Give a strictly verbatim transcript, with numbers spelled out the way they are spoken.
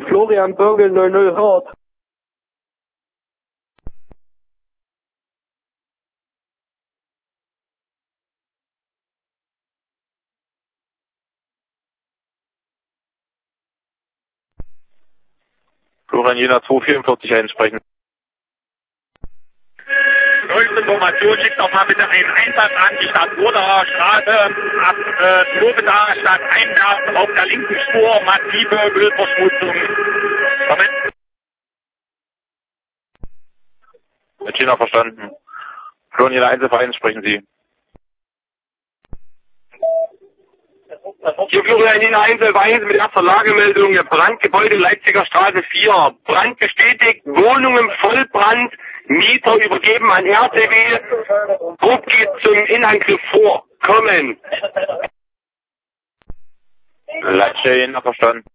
Florian Börgel null null hört. Florian Jena zwei vierundvierzig einsprechen. Neueste Information, schickt doch mal bitte einen Einsatz an die Stadt Roderer Straße, ab äh, Lobedaer Stadt Einwerfen auf der linken Spur, massive Müllverschmutzung. Moment. Mit Jena verstanden. Florian Jena Einzelverein sprechen Sie. Hier Florian Jena Einzelverein mit erster Lagemeldung. Brandgebäude Leipziger Straße vier. Brand bestätigt, Wohnung im Vollbrand, Mieter übergeben an R T W. Druck geht zum Innenangriff vor. Kommen. Leipziger Jena verstanden.